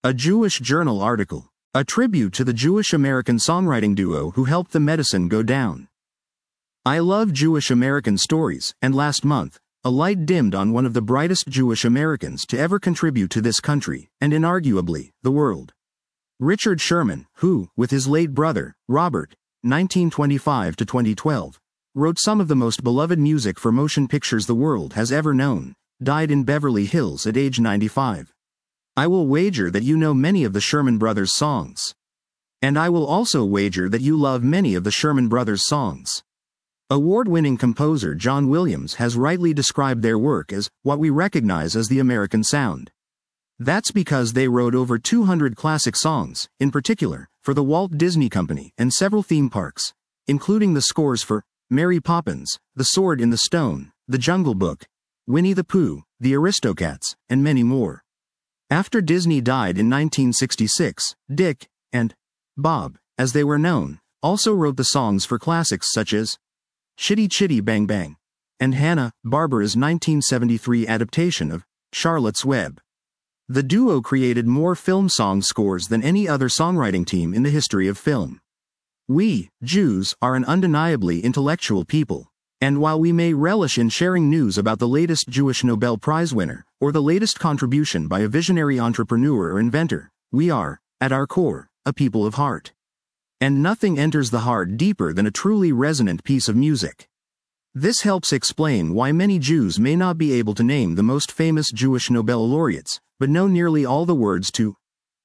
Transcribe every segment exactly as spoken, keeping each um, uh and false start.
A Jewish Journal article. A tribute to the Jewish-American songwriting duo who helped the medicine go down. I love Jewish-American stories, and last month, a light dimmed on one of the brightest Jewish Americans to ever contribute to this country, and inarguably, the world. Richard Sherman, who, with his late brother, Robert, nineteen twenty-five to twenty twelve, wrote some of the most beloved music for motion pictures the world has ever known, died in Beverly Hills at age ninety-five. I will wager that you know many of the Sherman Brothers songs. And I will also wager that you love many of the Sherman Brothers songs. Award-winning composer John Williams has rightly described their work as what we recognize as the American sound. That's because they wrote over two hundred classic songs, in particular, for the Walt Disney Company and several theme parks, including the scores for Mary Poppins, The Sword in the Stone, The Jungle Book, Winnie the Pooh, The Aristocats, and many more. After Disney died in nineteen sixty-six, Dick and Bob, as they were known, also wrote the songs for classics such as Chitty Chitty Bang Bang and Hanna-Barbera's nineteen seventy-three adaptation of Charlotte's Web. The duo created more film song scores than any other songwriting team in the history of film. We, Jews, are an undeniably intellectual people. And while we may relish in sharing news about the latest Jewish Nobel Prize winner, or the latest contribution by a visionary entrepreneur or inventor, we are, at our core, a people of heart. And nothing enters the heart deeper than a truly resonant piece of music. This helps explain why many Jews may not be able to name the most famous Jewish Nobel laureates, but know nearly all the words to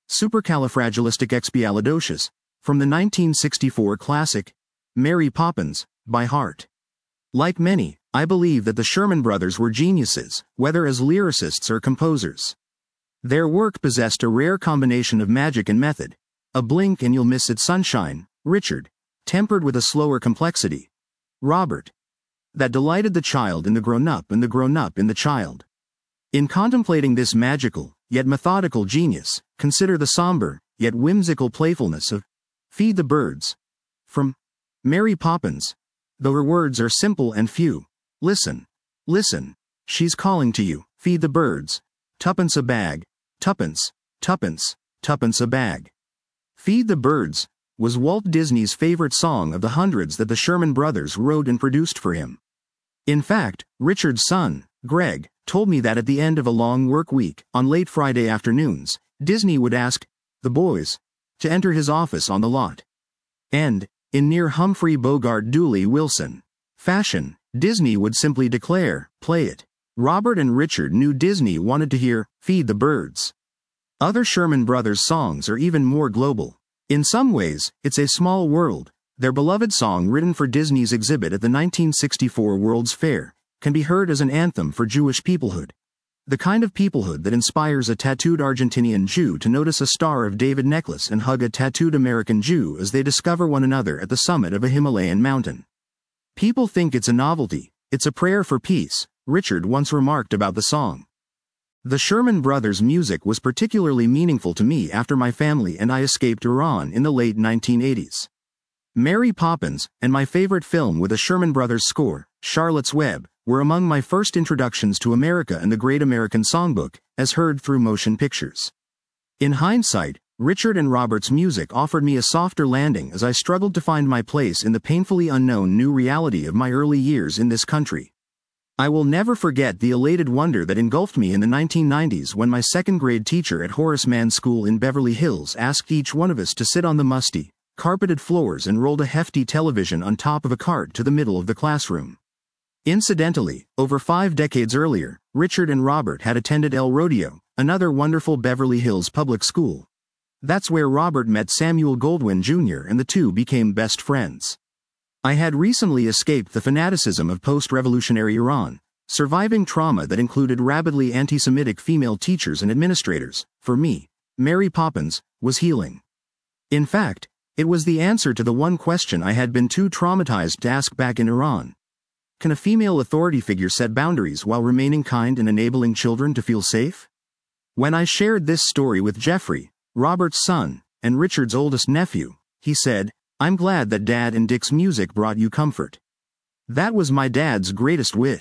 Supercalifragilisticexpialidocious, from the nineteen sixty-four classic, Mary Poppins, by heart. Like many, I believe that the Sherman Brothers were geniuses, whether as lyricists or composers. Their work possessed a rare combination of magic and method, a blink and you'll miss it sunshine, Richard, tempered with a slower complexity, Robert, that delighted the child in the grown-up and the grown-up in the child. In contemplating this magical, yet methodical genius, consider the somber, yet whimsical playfulness of Feed the Birds, from Mary Poppins. Though her words are simple and few. Listen, listen, she's calling to you, feed the birds. Tuppence a bag, tuppence, tuppence, tuppence a bag. Feed the Birds was Walt Disney's favorite song of the hundreds that the Sherman Brothers wrote and produced for him. In fact, Richard's son, Greg, told me that at the end of a long work week, on late Friday afternoons, Disney would ask the boys to enter his office on the lot. And, in near Humphrey Bogart Dooley Wilson fashion, Disney would simply declare, play it. Robert and Richard knew Disney wanted to hear, Feed the Birds. Other Sherman Brothers songs are even more global. In some ways, It's a Small World, their beloved song written for Disney's exhibit at the nineteen sixty-four World's Fair, can be heard as an anthem for Jewish peoplehood. The kind of peoplehood that inspires a tattooed Argentinian Jew to notice a Star of David necklace and hug a tattooed American Jew as they discover one another at the summit of a Himalayan mountain. People think it's a novelty, it's a prayer for peace, Richard once remarked about the song. The Sherman Brothers' music was particularly meaningful to me after my family and I escaped Iran in the late nineteen eighties. Mary Poppins, and my favorite film with a Sherman Brothers score, Charlotte's Web, were among my first introductions to America and the Great American Songbook, as heard through motion pictures. In hindsight, Richard and Robert's music offered me a softer landing as I struggled to find my place in the painfully unknown new reality of my early years in this country. I will never forget the elated wonder that engulfed me in the nineteen nineties when my second-grade teacher at Horace Mann School in Beverly Hills asked each one of us to sit on the musty, carpeted floors and rolled a hefty television on top of a cart to the middle of the classroom. Incidentally, over five decades earlier, Richard and Robert had attended El Rodeo, another wonderful Beverly Hills public school. That's where Robert met Samuel Goldwyn Junior and the two became best friends. I had recently escaped the fanaticism of post-revolutionary Iran, surviving trauma that included rabidly anti-Semitic female teachers and administrators. For me, Mary Poppins was healing. In fact, it was the answer to the one question I had been too traumatized to ask back in Iran. Can a female authority figure set boundaries while remaining kind and enabling children to feel safe? When I shared this story with Jeffrey, Robert's son, and Richard's oldest nephew, he said, I'm glad that Dad and Dick's music brought you comfort. That was my dad's greatest wish.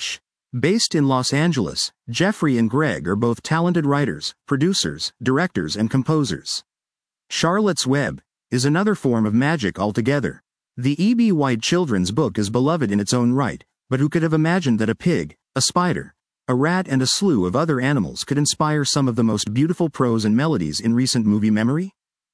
Based in Los Angeles, Jeffrey and Greg are both talented writers, producers, directors, and composers. Charlotte's Web is another form of magic altogether. The E B White children's book is beloved in its own right, but who could have imagined that a pig, a spider, a rat, and a slew of other animals could inspire some of the most beautiful prose and melodies in recent movie memory?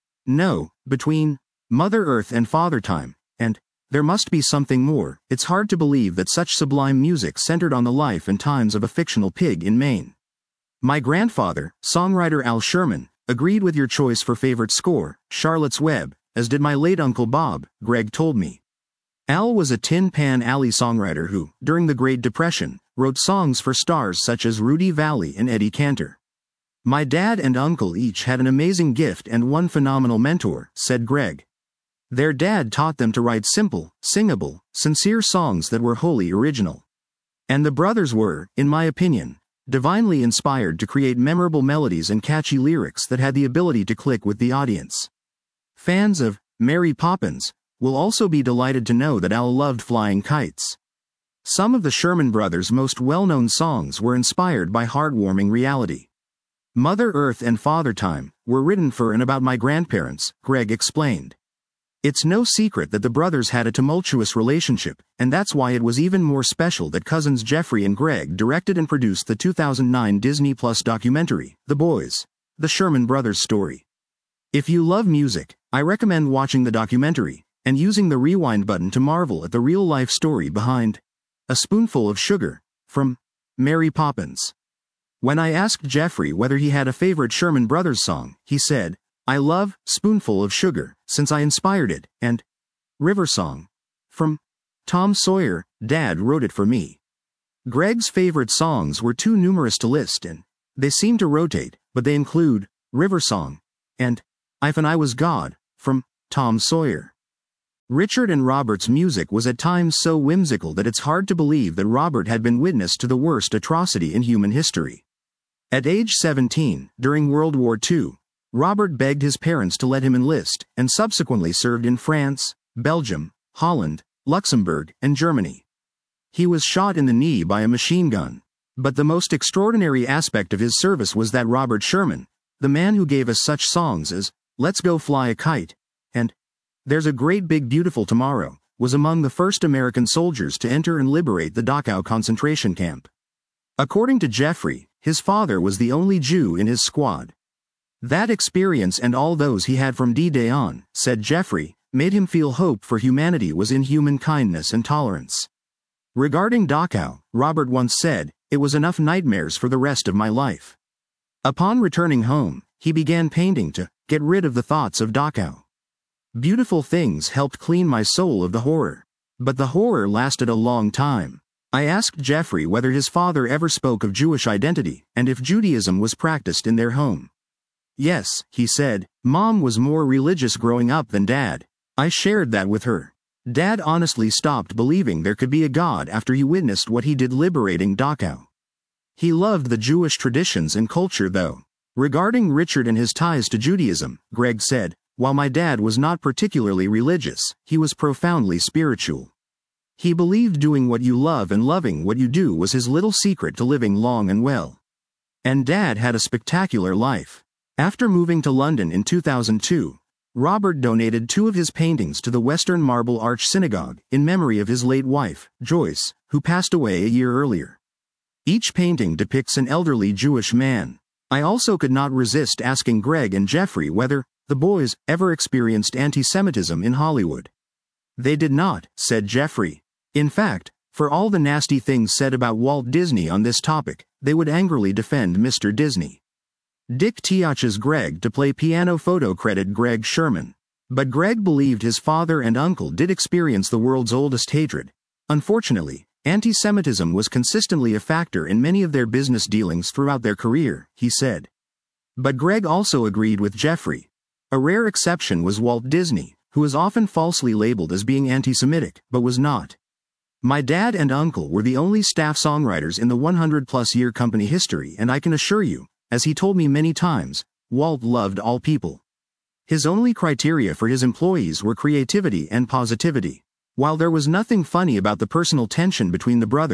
No, between Mother Earth and Father Time, and There Must Be Something More, it's hard to believe that such sublime music centered on the life and times of a fictional pig in Maine. My grandfather, songwriter Al Sherman, agreed with your choice for favorite score, Charlotte's Web, as did my late Uncle Bob, Greg told me. Al was a Tin Pan Alley songwriter who, during the Great Depression, wrote songs for stars such as Rudy Vallee and Eddie Cantor. My dad and uncle each had an amazing gift and one phenomenal mentor, said Greg. Their dad taught them to write simple, singable, sincere songs that were wholly original. And the brothers were, in my opinion, divinely inspired to create memorable melodies and catchy lyrics that had the ability to click with the audience. Fans of Mary Poppins will also be delighted to know that Al loved flying kites. Some of the Sherman Brothers' most well-known songs were inspired by heartwarming reality. Mother Earth and Father Time were written for and about my grandparents, Greg explained. It's no secret that the brothers had a tumultuous relationship, and that's why it was even more special that cousins Jeffrey and Greg directed and produced the two thousand nine Disney Plus documentary, The Boys, The Sherman Brothers Story. If you love music, I recommend watching the documentary and using the rewind button to marvel at the real-life story behind A Spoonful of Sugar, from Mary Poppins. When I asked Jeffrey whether he had a favorite Sherman Brothers song, he said, I love Spoonful of Sugar, since I inspired it, and River Song, from Tom Sawyer, Dad wrote it for me. Greg's favorite songs were too numerous to list, and they seem to rotate, but they include River Song and If and I Was God, from Tom Sawyer. Richard and Robert's music was at times so whimsical that it's hard to believe that Robert had been witness to the worst atrocity in human history. At age seventeen, during World War Two, Robert begged his parents to let him enlist, and subsequently served in France, Belgium, Holland, Luxembourg, and Germany. He was shot in the knee by a machine gun. But the most extraordinary aspect of his service was that Robert Sherman, the man who gave us such songs as Let's Go Fly a Kite and There's a Great Big Beautiful Tomorrow, was among the first American soldiers to enter and liberate the Dachau concentration camp. According to Jeffrey, his father was the only Jew in his squad. That experience and all those he had from D-Day on, said Jeffrey, made him feel hope for humanity was in human kindness and tolerance. Regarding Dachau, Robert once said, it was enough nightmares for the rest of my life. Upon returning home, he began painting to get rid of the thoughts of Dachau. Beautiful things helped clean my soul of the horror. But the horror lasted a long time. I asked Jeffrey whether his father ever spoke of Jewish identity, and if Judaism was practiced in their home. Yes, he said, Mom was more religious growing up than Dad. I shared that with her. Dad honestly stopped believing there could be a God after he witnessed what he did liberating Dachau. He loved the Jewish traditions and culture though. Regarding Richard and his ties to Judaism, Greg said, while my dad was not particularly religious, he was profoundly spiritual. He believed doing what you love and loving what you do was his little secret to living long and well. And Dad had a spectacular life. After moving to London in two thousand two, Robert donated two of his paintings to the Western Marble Arch Synagogue in memory of his late wife, Joyce, who passed away a year earlier. Each painting depicts an elderly Jewish man. I also could not resist asking Greg and Jeffrey whether the boys ever experienced anti-Semitism in Hollywood. They did not, said Jeffrey. In fact, for all the nasty things said about Walt Disney on this topic, they would angrily defend Mister Disney. Dick Tiach's Greg to play piano photo credit Greg Sherman. But Greg believed his father and uncle did experience the world's oldest hatred. Unfortunately, anti-Semitism was consistently a factor in many of their business dealings throughout their career, he said. But Greg also agreed with Jeffrey. A rare exception was Walt Disney, who is often falsely labeled as being anti-Semitic, but was not. My dad and uncle were the only staff songwriters in the one hundred plus year company history, and I can assure you, as he told me many times, Walt loved all people. His only criteria for his employees were creativity and positivity. While there was nothing funny about the personal tension between the brothers,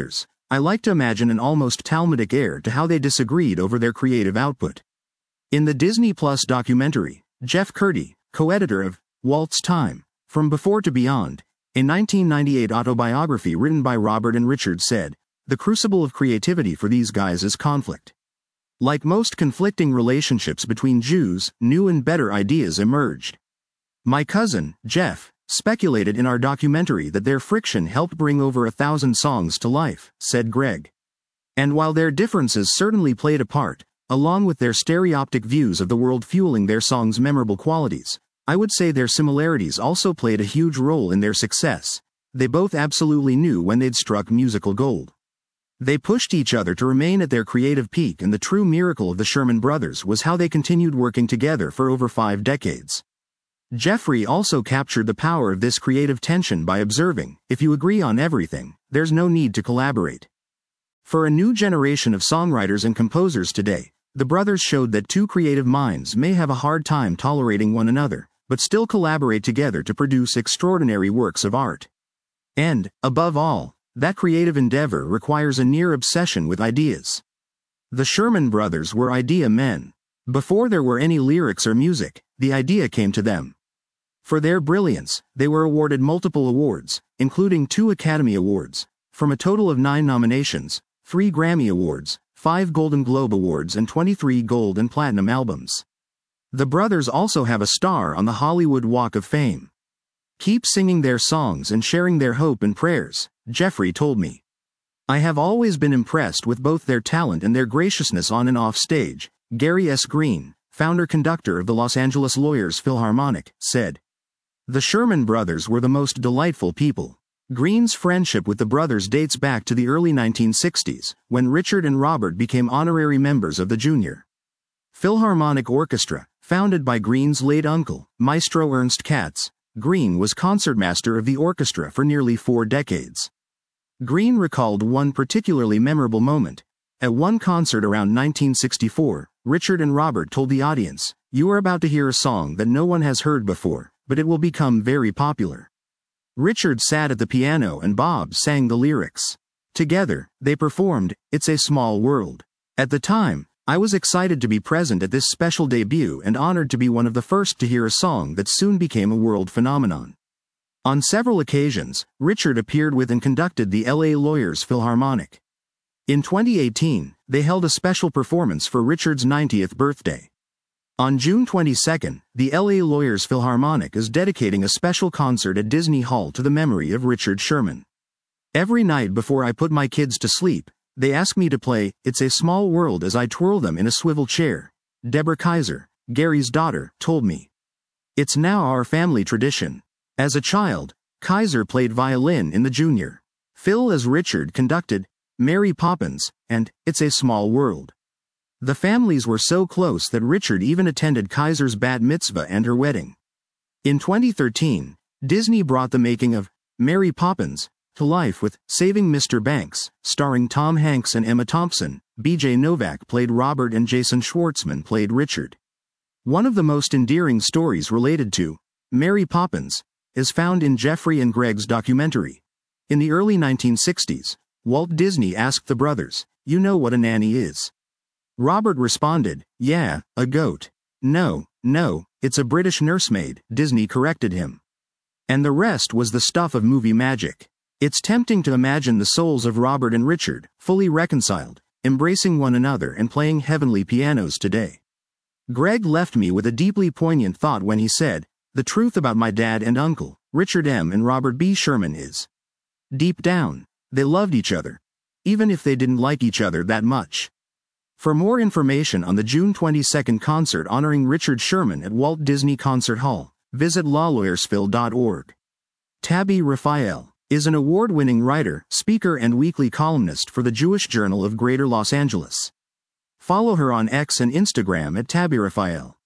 I like to imagine an almost Talmudic air to how they disagreed over their creative output. In the Disney Plus documentary, Jeff Curdy, co-editor of Walt's Time, From Before to Beyond, a nineteen ninety-eight autobiography written by Robert and Richard, said, "The crucible of creativity for these guys is conflict. Like most conflicting relationships between Jews, new and better ideas emerged. My cousin, Jeff, speculated in our documentary that their friction helped bring over a thousand songs to life," said Greg. And while their differences certainly played a part, along with their stereoptic views of the world fueling their songs' memorable qualities, I would say their similarities also played a huge role in their success. They both absolutely knew when they'd struck musical gold. They pushed each other to remain at their creative peak, and the true miracle of the Sherman Brothers was how they continued working together for over five decades. Jeffrey also captured the power of this creative tension by observing, "If you agree on everything, there's no need to collaborate." For a new generation of songwriters and composers today, the brothers showed that two creative minds may have a hard time tolerating one another, but still collaborate together to produce extraordinary works of art. And, above all, that creative endeavor requires a near obsession with ideas. The Sherman Brothers were idea men. Before there were any lyrics or music, the idea came to them. For their brilliance, they were awarded multiple awards, including two Academy Awards, from a total of nine nominations, three Grammy Awards, five Golden Globe Awards, and twenty-three gold and platinum albums. The brothers also have a star on the Hollywood Walk of Fame. "Keep singing their songs and sharing their hope and prayers," Jeffrey told me. "I have always been impressed with both their talent and their graciousness on and off stage," Gary S. Green, founder-conductor of the Los Angeles Lawyers Philharmonic, said. The Sherman Brothers were the most delightful people. Green's friendship with the brothers dates back to the early nineteen sixties, when Richard and Robert became honorary members of the Junior Philharmonic Orchestra, founded by Green's late uncle, Maestro Ernst Katz. Green was concertmaster of the orchestra for nearly four decades. Green recalled one particularly memorable moment. At one concert around nineteen sixty-four, Richard and Robert told the audience, "You are about to hear a song that no one has heard before, but it will become very popular." Richard sat at the piano and Bob sang the lyrics. Together, they performed, "It's a Small World." At the time, I was excited to be present at this special debut and honored to be one of the first to hear a song that soon became a world phenomenon. On several occasions, Richard appeared with and conducted the L A Lawyers Philharmonic. In twenty eighteen, they held a special performance for Richard's ninetieth birthday. On June twenty-second, the L A Lawyers Philharmonic is dedicating a special concert at Disney Hall to the memory of Richard Sherman. "Every night before I put my kids to sleep, they ask me to play 'It's a Small World' as I twirl them in a swivel chair," Deborah Kaiser, Gary's daughter, told me. "It's now our family tradition." As a child, Kaiser played violin in the Junior Phil as Richard conducted Mary Poppins and It's a Small World. The families were so close that Richard even attended Kaiser's bat mitzvah and her wedding. In twenty thirteen, Disney brought the making of Mary Poppins to life with Saving Mister Banks, starring Tom Hanks and Emma Thompson. B J Novak played Robert and Jason Schwartzman played Richard. One of the most endearing stories related to Mary Poppins is found in Jeffrey and Greg's documentary. In the early nineteen sixties, Walt Disney asked the brothers, "You know what a nanny is?" Robert responded, "Yeah, a goat." "No, no, it's a British nursemaid," Disney corrected him. And the rest was the stuff of movie magic. It's tempting to imagine the souls of Robert and Richard, fully reconciled, embracing one another and playing heavenly pianos today. Greg left me with a deeply poignant thought when he said, "The truth about my dad and uncle, Richard M. and Robert B. Sherman is, deep down, they loved each other, even if they didn't like each other that much." For more information on the June twenty-second concert honoring Richard Sherman at Walt Disney Concert Hall, visit law lawyers phil dot org. Tabby Raphael is an award-winning writer, speaker and weekly columnist for the Jewish Journal of Greater Los Angeles. Follow her on X and Instagram at Tabby Raphael.